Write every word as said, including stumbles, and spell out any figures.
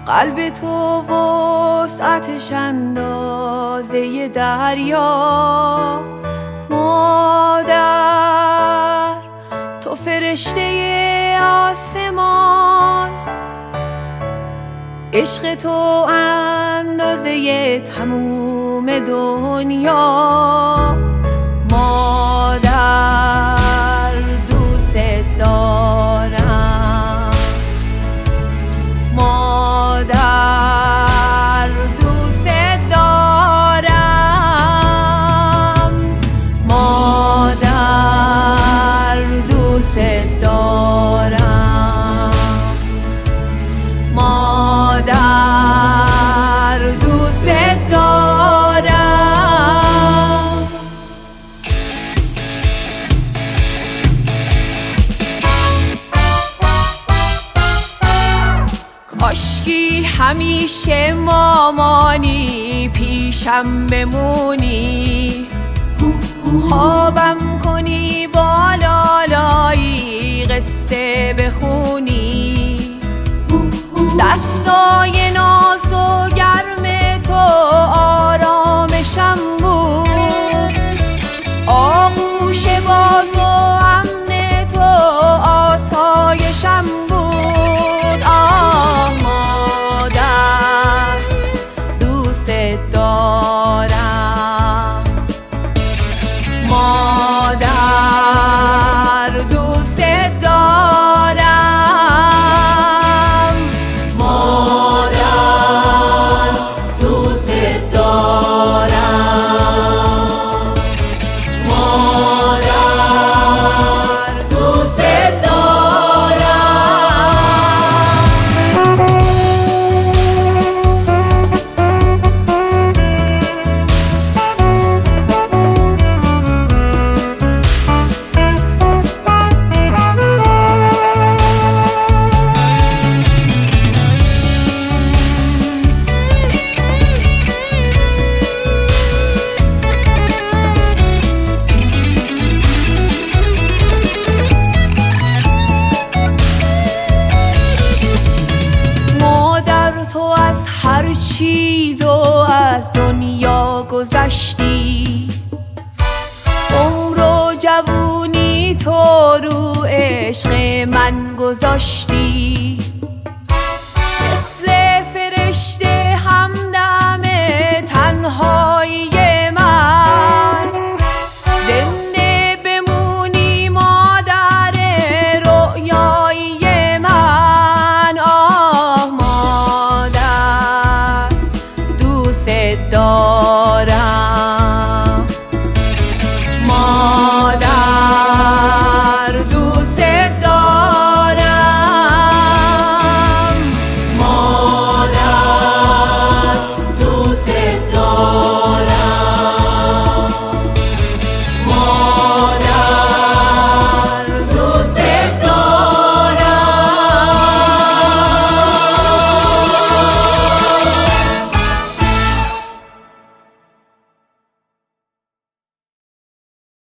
قلب تو وسعتش اندازه دریا. مادر تو فرشته آسمان، عشق تو اندازه تموم دنیا. مادر دوست دارم، مادر دوست دارم، مادر دوست دارم، مادر دوست دارم. کاشکی همیشه مامانی پیشم بمونی، خوابم کنی با لالایی قصه بخونی. دستای ناز و گرم تو آرامشم بود، آغوش باز و امن تو آسایشم بود. آه مادر دوست دارم، مادر دوست دارم، مادر دوست دارم، مادر دوست هر چیزو از دنیا گذشتی، عمر و جوونی تو رو عشق من گذاشتی.